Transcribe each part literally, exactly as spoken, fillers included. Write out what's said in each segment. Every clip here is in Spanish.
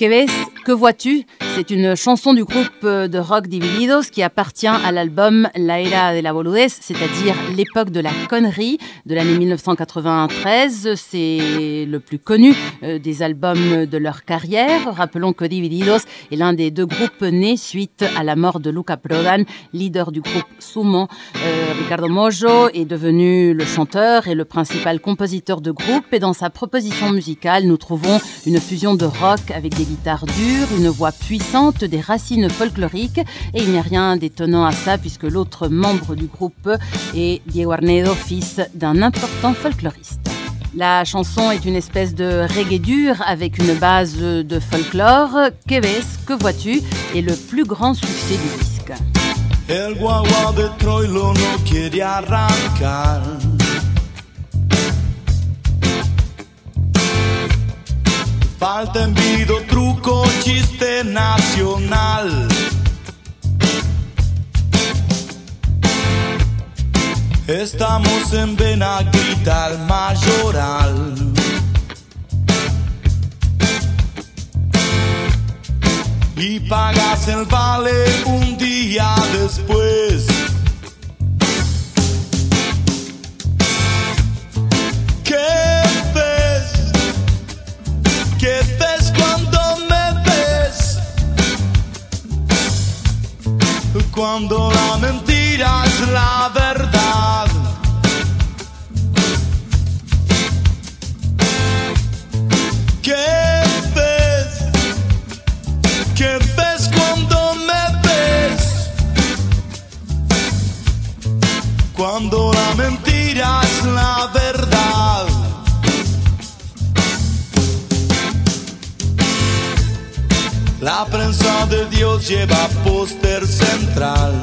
Que ves, que vois-tu? C'est une chanson du groupe de rock Divididos qui appartient à l'album La Era de la Boludez, c'est-à-dire l'époque de la connerie de l'année mille neuf cent quatre-vingt-treize. C'est le plus connu des albums de leur carrière. Rappelons que Divididos est l'un des deux groupes nés suite à la mort de Luca Prodan, leader du groupe Sumo. Euh, Ricardo Mollo est devenu le chanteur et le principal compositeur de groupe, et dans sa proposition musicale, nous trouvons une fusion de rock avec des guitares dures, une voix puissante, des racines folkloriques, et il n'y a rien d'étonnant à ça puisque l'autre membre du groupe est Diego Arnedo, fils d'un important folkloriste. La chanson est une espèce de reggae dur avec une base de folklore. Que ves, que vois-tu est le plus grand succès du disque. El guagua de Troilo no quiere arrancar. Falta envido, truco, chiste nacional. Estamos en Benaguita, el Mayoral. Y pagas el vale un día después. ¿Qué ves? ¿Qué ves cuando me ves? Cuando la mentira es la verdad. ¿Qué ves? ¿Qué ves cuando me ves? Cuando la mentira es la verdad. La prensa de Dios lleva póster central.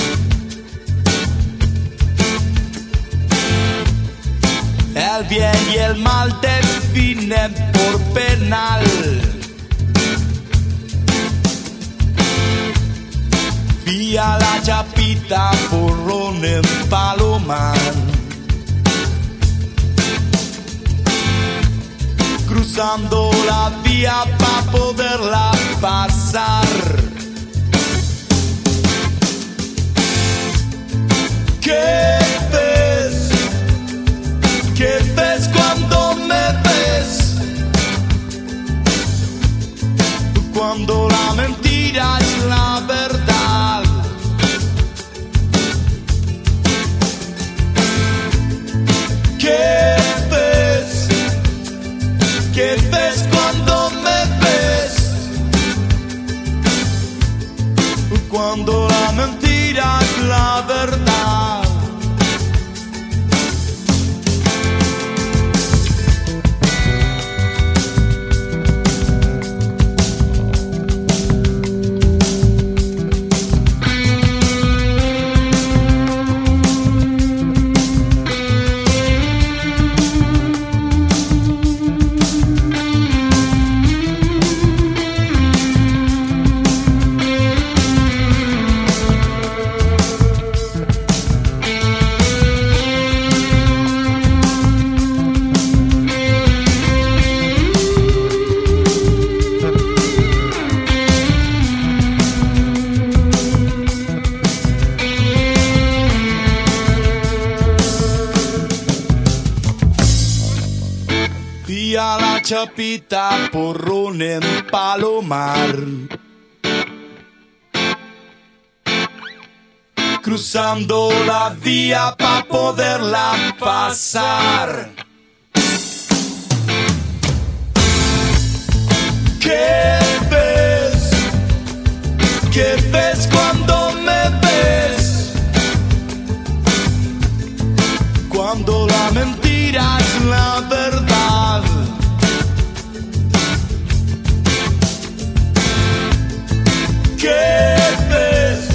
El bien y el mal definen por penal. Vía la Chapita, porrón en Palomar. Cruzando la vía para poderla pasar. ¿Qué ves? ¿Qué ves cuando me ves? Cuando la mentira es la verdad. ¿Qué ves? ¿Qué ves cuando me ves? Cuando la mentira es la verdad. Chapita, porrón en Palomar. Cruzando la vía pa' poderla pasar. ¿Qué ves? ¿Qué ves cuando me ves? Cuando la mentira es la verdad. ¿Qué ves?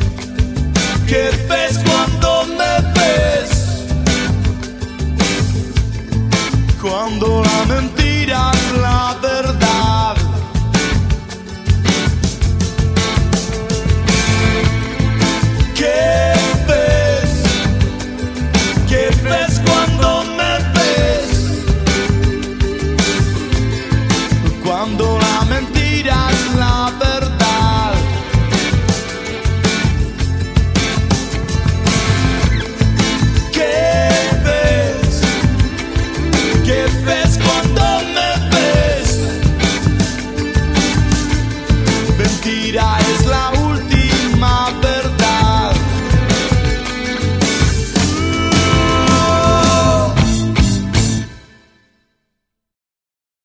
¿Qué ves cuando me ves? cuando la mentira es la